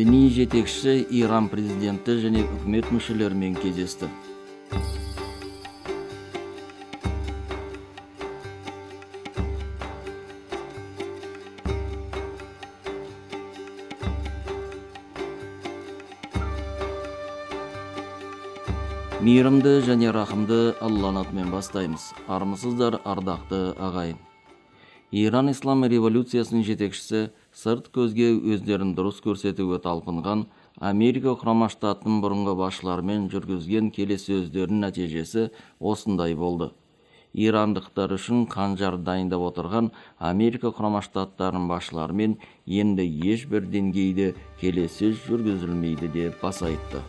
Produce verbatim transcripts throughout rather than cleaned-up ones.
Діни жетекшісі Иран президенті және үкімет мүшелерімен кездесті. Мейірімді және рахымды Алланың атымен бастаймыз. Армысыздар, ардақты ағайын. Иран ислам революциясының жетекшісі сырт көзге өздерін дұрыс көрсетуге талпынған Америка құрама штатының бұрынғы басшыларымен жүргізген келіссөздердің нәтижесі осындай болды. Ирандықтар үшін қанжар дайындап отырған Америка құрама штаттарының басшыларымен енді ешбір деңгейде келіссөз жүргізілмейді деп баса айтты.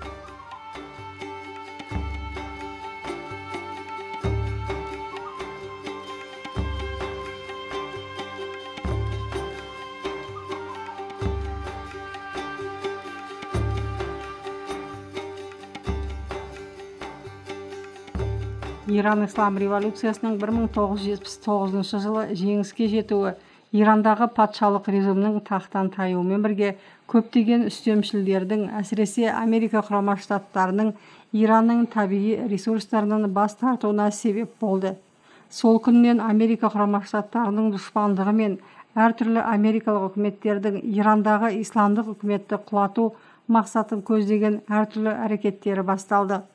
Иран ислам революциясының бір мың тоғыз жүз жетпіс тоғызыншы жылы жеңіске жетуі Ирандағы патшалық режимнің тақтан таюымен бірге көптеген үстемшілдердің, әсіресе Америка құрама штаттарының Иранның табиғи ресурстарынан бас тартуына себеп болды. Сол күннен Америка құрама штаттарының дұшпандығы мен әртүрлі америкалық үкіметтердің Ирандағы исламдық үкіметті құлату мақсатын көздеген әртүрлі әрекеттері басталды.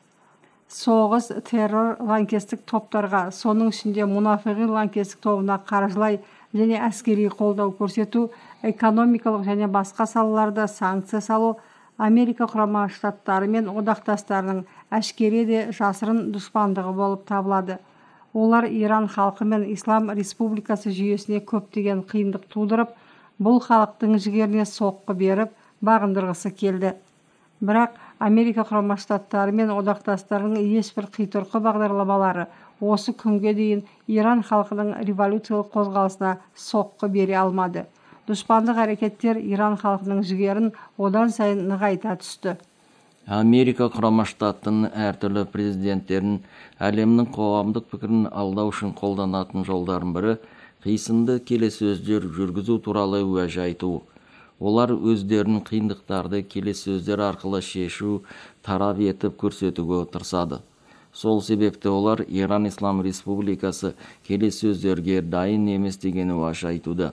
Соғыс, террор, лаңкестік топтарға, соның ішінде мұнафиғин лаңкестік тобына қаржылай және әскери қолдау көрсету, экономикалық және басқа салаларда санкция салу Америка құрама штаттары мен одақтастарының әшкере де жасырын дұшпандығы болып табылады. Олар Иран халқы мен Ислам республикасы жүйесіне көптеген қиындық тудырып, бұл халықтың жігеріне соққы беріп, бағындырғысы келді. Бірақ Америка құрама штаттары мен одақтастарының ешбір қитұрқы бағдарламалары осы күнге дейін Иран халқының революциялық қозғалысына соққы бере алмады. Дұшпандық әрекеттер Иран халқының жігерін одан сайын нығайта түсті. Америка құрама штаттының әртүрлі президенттерін әлемнің қоғамдық пікірін алдау үшін қолданатын жолдардың бірі қисынды келіссөздер жүргізу туралы уәж айту. Олар өздерінің қиындықтарды келіссөздер арқылы шешу, тарап етіп көрсетуге тырысады. Сол себепті олар Иран Ислам Республикасы келіссөздерге дайын емес деген уәж айтуда.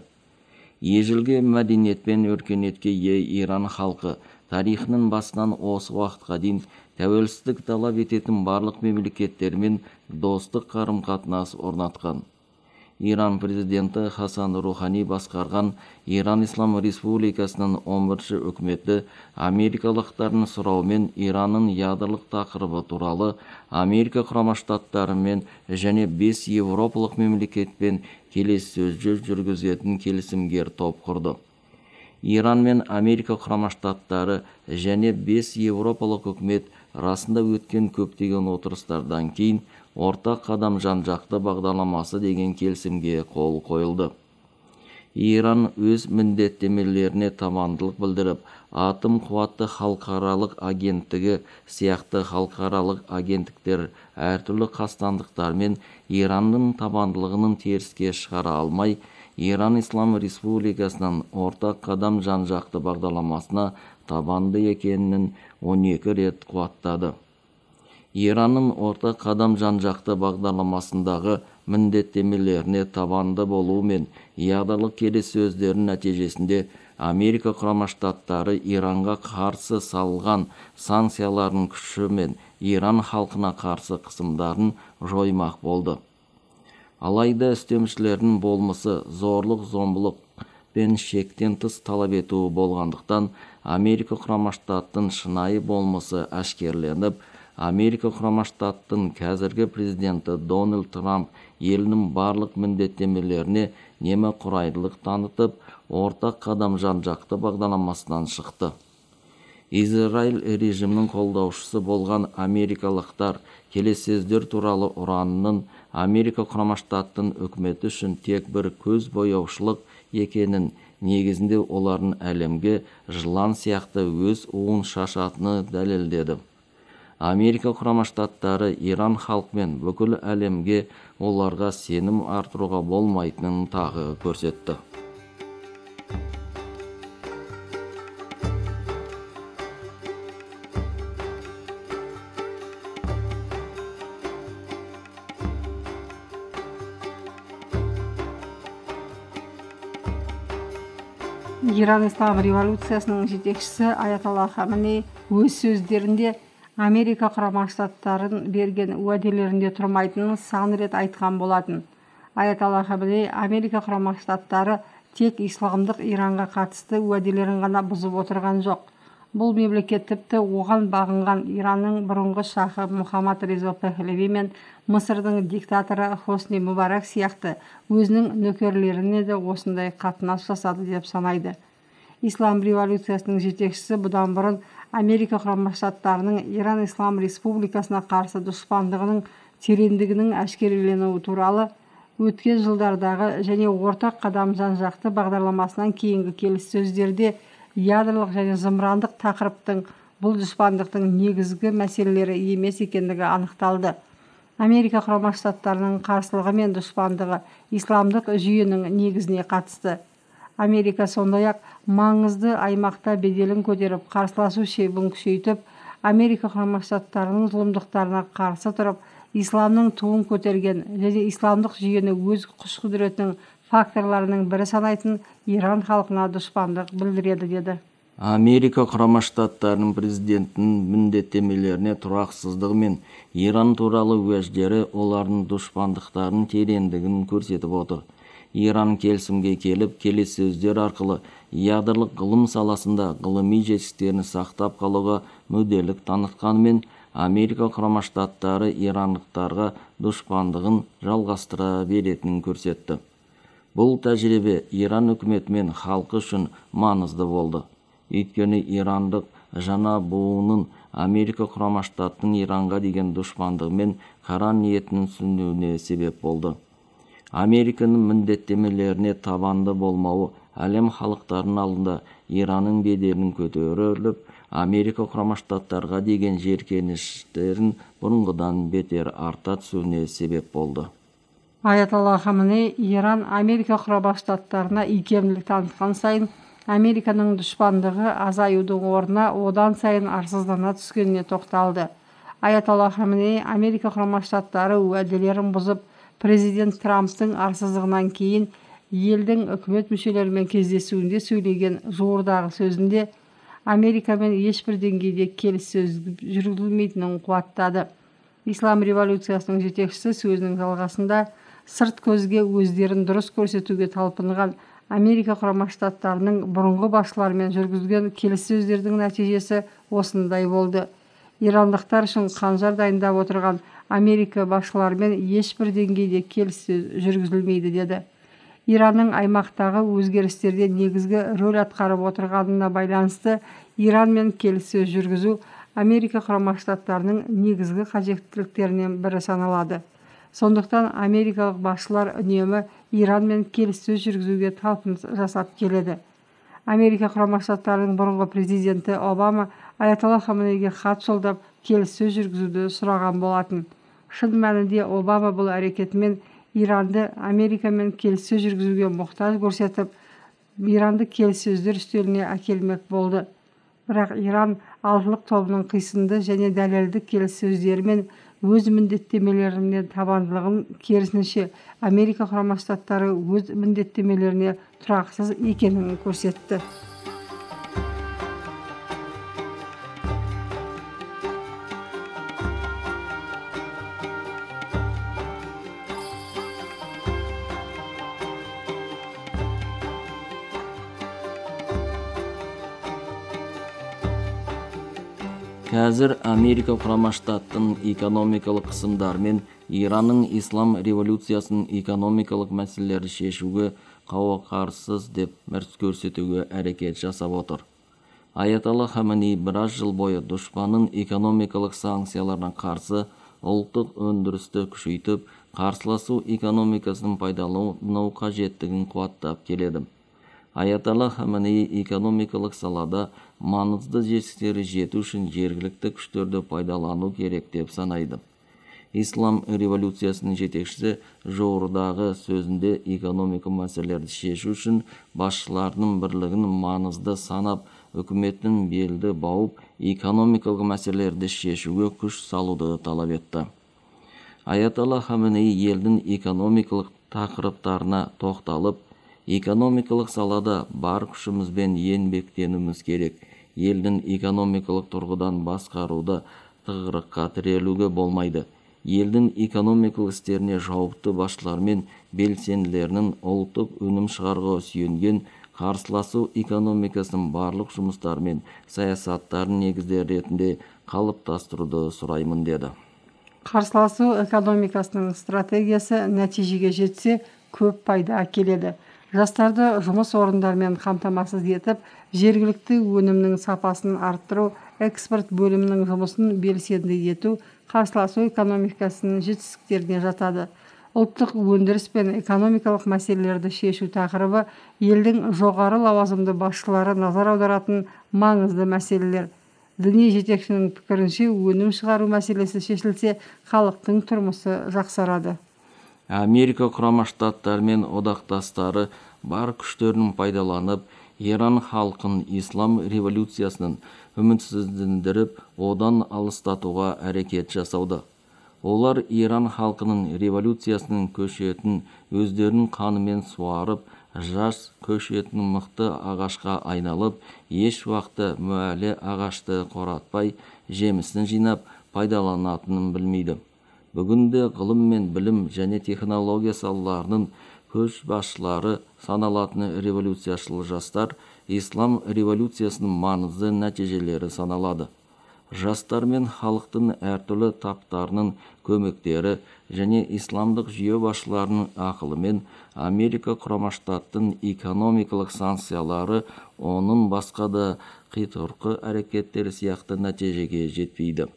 Ежелгі мәдениет пен өркениетке ие Иран халқы тарихының басынан осы уақытқа дейін тәуелсіздік талап ететін барлық мемлекеттермен достық қарым-қатынас орнатқан. Иран президенті Хасан Рухани басқарған Иран Ислам Республикасының он бірінші үкіметі америкалықтардың сұрауымен Иранның ядролық тақырыбы туралы Америка құрама штаттарымен және бес еуропалық мемлекетпен келіссөз жүргізетін келісімгер топ құрды. Иран мен Америка құрама штаттары және бес еуропалық үкімет расында өткен көптеген отырыстардан кейін ортақ қадам жан-жақты бағдарламасы деген келісімге қол қойылды. Иран өз міндеттемелеріне табандылық білдіріп, атом қуатты халықаралық агенттігі сияқты халықаралық агенттіктер әртүрлі қастандықтармен Иранның табандылығының теріске шығара алмай, Иран Ислам Республикасының ортақ қадам жан-жақты бағдарламасына табанды екенін он екі рет қуаттады. Иранның ортақ қадам жан-жақты бағдарламасындағы міндеттемелеріне табанды болуы мен ядролық келіссөздердің нәтижесінде Америка құрама штаттары Иранға қарсы салған санкциялардың күші мен Иран халқына қарсы қысымдарын жоймақ болды. Алайда үстемшілердің болмысы зорлық-зомбылық пен шектен тыс талап етуі болғандықтан Америка құрама штаттың шынайы болмысы әшкерленіп, Америка құрама штаттың қазіргі президенті Дональд Трамп елінің барлық міндеттемелеріне немқұрайдылық танытып, ортақ қадам жан-жақты бағдарламасынан шықты. Израиль режимінің қолдаушысы болған америкалықтар келіссөздер туралы ұранының Америка құрама штаттың үкіметі үшін тек бір көз бояушылық екенін, негізінде олардың әлемге жылан сияқты өз уын шашатыны дәлелдеді. Америка құрама штаттары Иран халқымен бүкіл әлемге оларға сенім артыруға болмайтынын тағы көрсетті. Иран ислам революциясының жетекшісі Аятолла Хаменеи өз сөздерінде Америка құрама штаттарын берген уәделерінде тұрмайтынын сан рет айтқан болатын. Аятолла Хаменеи Америка құрама штаттары тек исламдық Иранға қатысты уәделерін ғана бұзып отырған жоқ. Бұл мемлекет тіпті оған бағынған Иранның бұрынғы шахы Мұхаммад Реза Пехлеви мен Мысырдың диктаторы Хосни Мубарак сияқты өзінің нөкерлеріне де осындай қатынас жасады деп санайды. Ислам революциясының жетекшісі бұдан бұрын Америка құрама штаттарының Иран Ислам Республикасына қарсы дұшпандығының тереңдігінің әшкереленуі туралы өткен жылдардағы және ортақ қадам жан-жақты бағдарламасынан кейінгі келіссөздерде ядролық және зымырандық тақырыптың бұл дұшпандықтың негізгі мәселелері емес екендігі анықталды. Америка құрама штаттарының қарсылығы мен дұшпандығы исламдық жүйенің негізіне қатысты. Америка сондай-ақ маңызды аймақта беделін көтеріп, қарсыласу шебін күшейтіп, Америка құрама штаттарының зұлымдықтарына қарсы тұрып, исламның туын көтерген және исламдық жүйені өз күш-құдіретінің факторларының бірі санайтын Иран халқына дұшпандық білдіреді деді. Америка құрама штаттарының президентінің міндеттемелеріне тұрақсыздығы мен Иран туралы уәждері олардың дұшпандықтарының тереңдігін көрсетіп отыр. Иран келісімге келіп, келіссөздер арқылы ядролық ғылым саласында ғылыми жетістіктерін сақтап қалуға мүдделілік танытқанымен, Америка құрама штаттары ирандықтарға дұшпандығын жалғастыра беретінін көрсетті. Бұл тәжірибе Иран үкіметі мен халқы үшін маңызды болды. Өйткені ирандық жаңа буынның Америка құрама штаттың Иранға деген дұшпандығы мен қара ниетінің түсінуіне себеп болды. Американың міндеттемелеріне табанды болмауы әлем халықтарының алдында Иранның беделінің көтеріліп, Америка құрама штаттарға деген жеркеніштерін бұрынғыдан бетер арта түсуіне себеп болды. Аятолла Хаменеи Иран Америка құрама штаттарына икемділік танытқан сайын Американың дұшпандығы азаюдың орнына одан сайын арсыздана түскеніне тоқталды. Аятолла Хаменеи Америка құрама штаттары уәделерін бұзып, президент Трамптың арсыздығынан кейін елдің үкімет мүшелерімен кездесуінде сөйлеген жуырдағы сөзінде Америкамен ешбір деңгейде келіссөз жүргізілмейтінін қуаттады. Ислам революциясының жетекшісі сөзінің жалғасында сырт көзге өздерін дұрыс көрсетуге талпынған Америка құрама штаттарының бұрынғы басшыларымен жүргізген келіссөздердің нәтижесі осындай болды. Ирандықтар үшін қанжар дайындап отырған Америка басшыларымен ешбір деңгейде келіссөз жүргізілмейді деді. Иранның аймақтағы өзгерістерде негізгі рөл атқарып отырғанына байланысты Иранмен келіссөз жүргізу Америка құрама штаттарының негізгі қажеттіліктерінен бірі саналады. Сондықтан америкалық басшылар үнемі Иранмен келіссөз жүргізуге талпыныс жасап келеді. Америка құрама штаттарының бұрынғы президенті Обама Аятолла Хаменеиге хат жолдап келіссөз жүргізуді сұраған болатын. Шын мәнінде Обама бұл әрекетімен Иранды Америкамен келіссөз жүргізуге мұқтаж көрсетіп, Иранды келіссөздер үстеліне әкелмек болды. Бірақ Иран алтылық тобының қисынды және дәлелді келіссөздерімен өз міндеттемелеріне табандылығын, керісінше Америка құрама штаттары өз міндеттемелеріне тұрақсыз екенін көрсетті. Қазір Америка құрама штаттың экономикалық қысымдар мен Иранның ислам революциясының экономикалық мәселелерді шешуге қауақарсыз деп мәрс көрсетуге әрекет жасап отыр. Аятолла Хаменеи біраз жыл бойы дұшпанның экономикалық санкцияларына қарсы ұлттық өндірісті күшейтіп, қарсыласу экономикасын пайдалану қажеттігін қуаттап келеді. Аятолла Хаменеи экономикалық салада маңызды жетістіктері жету үшін жергілікті күштерді пайдалану керек деп санайды. Ислам революциясының жетекшісі жуырдағы сөзінде экономика мәселелерді шешу үшін басшыларының бірлігін маңызды санап, үкіметтің белді бауып, экономикалық мәселелерді шешуге күш салуды талап етті. Аятолла Хаменеи елдің экономикалық тақырыптарына тоқталып, Экономикалық салада бар күшімізбен еңбектенуіміз керек. Елдің экономикалық тұрғыдан басқаруды тығырыққа тірелуге болмайды. Елдің экономикалық істеріне жауапты басшылар мен белсенділерінің ұлттық өнім шығаруға сүйенген қарсыласу экономикасының барлық жұмыстары мен саясаттарын негіздері ретінде қалыптастыруды сұраймын деді. Қарсыласу экономикасының стратегиясы нәтижеге жетсе көп пайда әкеледі. Жастарды жұмыс орындарымен қамтамасыз етіп, жергілікті өнімнің сапасын арттыру, экспорт бөлімінің жұмысын белсенді ету қарсыласу экономикасының жетістіктеріне жатады. Ұлттық өндіріс пен экономикалық мәселелерді шешу тақырыбы елдің жоғары лауазымды басшылары назар аударатын маңызды мәселелер. Діни жетекшінің пікірінше, өнім шығару мәселесі шешілсе, халықтың тұрмысы жақсарады. Америка Құрама Штаттары мен одақтастары бар күштерін пайдаланып, Иран халқын ислам революциясының үмітсіздендіріп, одан алыстатуға әрекет жасауда. Олар Иран халқының революциясының көшетін өздерінің қанымен суарып, жас көшетін мықты ағашқа айналып, еш уақытта мүәлі ағашты қоратпай, жемісін жинап пайдаланатынын білмейді. Бүгінде ғылым мен білім және технология салаларының көшбасшылары саналатын революцияшыл жастар ислам революциясының маңызды нәтижелері саналады. Жастар мен халықтың әртүрлі таптарының көмектері және исламдық жүйе басшыларының ақылымен Америка Құрама Штаттың экономикалық санкциялары оның басқа да қитұрқы әрекеттері сияқты нәтижеге жетпейді.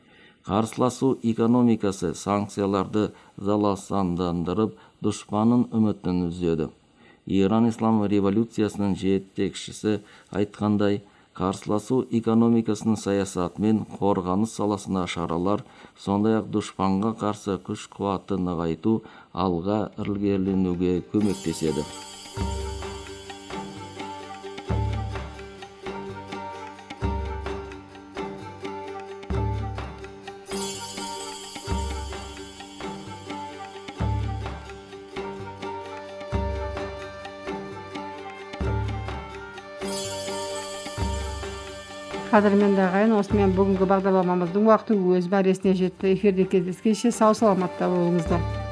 Қарсыласу экономикасы санкцияларды залалсыздандырып, дұшпанның үмітін үзеді. Иран ислам революциясының жетекшісі айтқандай, қарсыласу экономикасының саясаты мен қорғаныс саласына шаралар, сондай-ақ дұшпанға қарсы күш-қуатты нығайту алға ілгерленуге көмектеседі. Қадірменді ағайын, осымен бүгінгі бағдарламамыздың уақыты өз мәресіне жетті. Эфирде кездескенше сау саламатта болыңыздар.